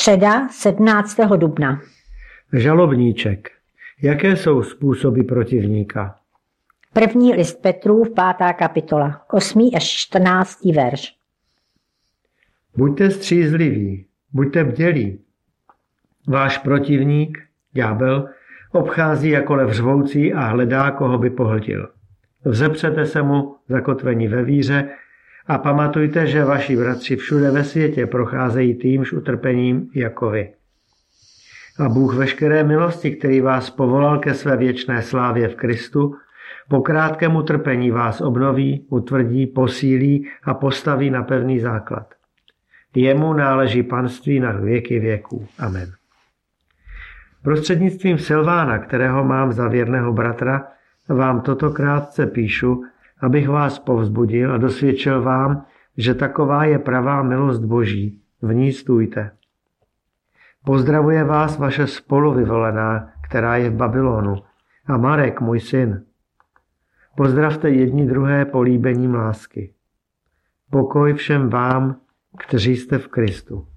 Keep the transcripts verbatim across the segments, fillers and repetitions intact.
Středa sedmnáctého dubna. Žalobníček. Jaké jsou způsoby protivníka? První list Petrův, pátá kapitola, osmý až čtrnáctý verš. Buďte střízliví, buďte bdělí. Váš protivník, ďábel, obchází jako lev řvoucí a hledá, koho by pohltil. Vzepřete se mu zakotvení ve víře a pamatujte, že vaši bratři všude ve světě procházejí týmž utrpením jako vy. A Bůh veškeré milosti, který vás povolal ke své věčné slávě v Kristu, po krátkém utrpení vás obnoví, utvrdí, posílí a postaví na pevný základ. Jemu náleží panství na věky věků. Amen. Prostřednictvím Silvána, kterého mám za věrného bratra, vám toto krátce píšu, abych vás povzbudil a dosvědčil vám, že taková je pravá milost Boží. V ní stůjte. Pozdravuje vás vaše spoluvyvolená, která je v Babylonu, a Marek, můj syn. Pozdravte jedni druhé políbením lásky. Pokoj všem vám, kteří jste v Kristu.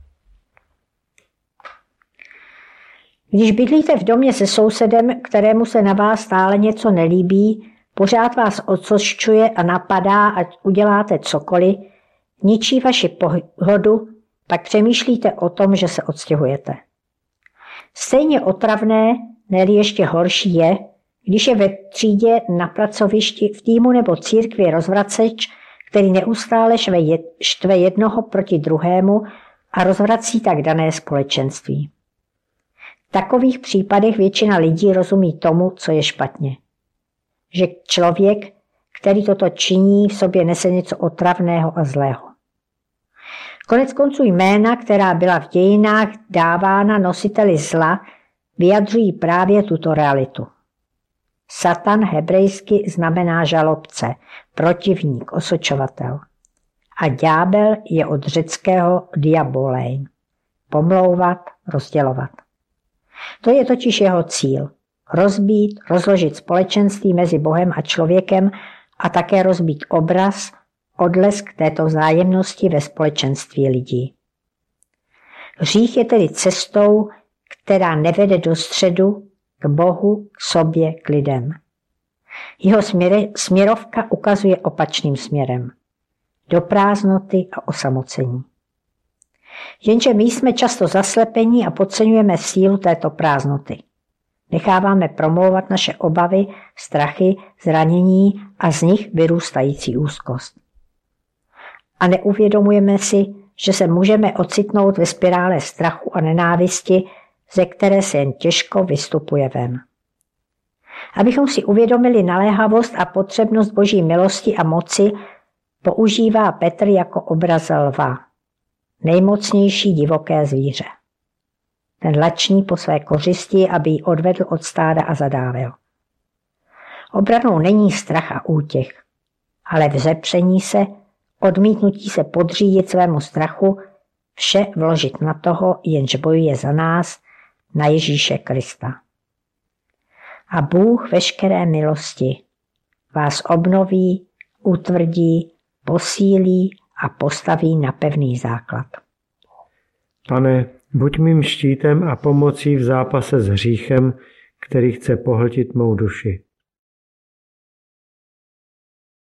Když bydlíte v domě se sousedem, kterému se na vás stále něco nelíbí, pořád vás osočuje a napadá, ať uděláte cokoliv, ničí vaši pohodu, pak přemýšlíte o tom, že se odstěhujete. Stejně otravné, ne-li ještě horší je, když je ve třídě, na pracovišti, v týmu nebo církvi rozvraceč, který neustále štve jednoho proti druhému a rozvrací tak dané společenství. V takových případech většina lidí rozumí tomu, co je špatně. Že člověk, který toto činí, v sobě nese něco otravného a zlého. Konec konců jména, která byla v dějinách dávána nositeli zla, vyjadřují právě tuto realitu. Satan hebrejsky znamená žalobce, protivník, osočovatel. A ďábel je od řeckého diabolein, pomlouvat, rozdělovat. To je totiž jeho cíl. Rozbít, rozložit společenství mezi Bohem a člověkem a také rozbít obraz, odlesk této vzájemnosti ve společenství lidí. Hřích je tedy cestou, která nevede do středu, k Bohu, k sobě, k lidem. Jeho směre, směrovka ukazuje opačným směrem. Do prázdnoty a osamocení. Jenže my jsme často zaslepení a podceňujeme sílu této prázdnoty. Necháváme promlouvat naše obavy, strachy, zranění a z nich vyrůstající úzkost. A neuvědomujeme si, že se můžeme ocitnout ve spirále strachu a nenávisti, ze které se jen těžko vystupuje ven. Abychom si uvědomili naléhavost a potřebnost Boží milosti a moci, používá Petr jako obraz lva, nejmocnější divoké zvíře. Ten lační po své kořisti, aby ji odvedl od stáda a zadávil. Obranou není strach a útěch, ale vzepření se, odmítnutí se podřídit svému strachu, vše vložit na toho, jenž bojuje za nás, na Ježíše Krista. A Bůh veškeré milosti vás obnoví, utvrdí, posílí a postaví na pevný základ. Pane, buď mým štítem a pomocí v zápase s hříchem, který chce pohltit mou duši.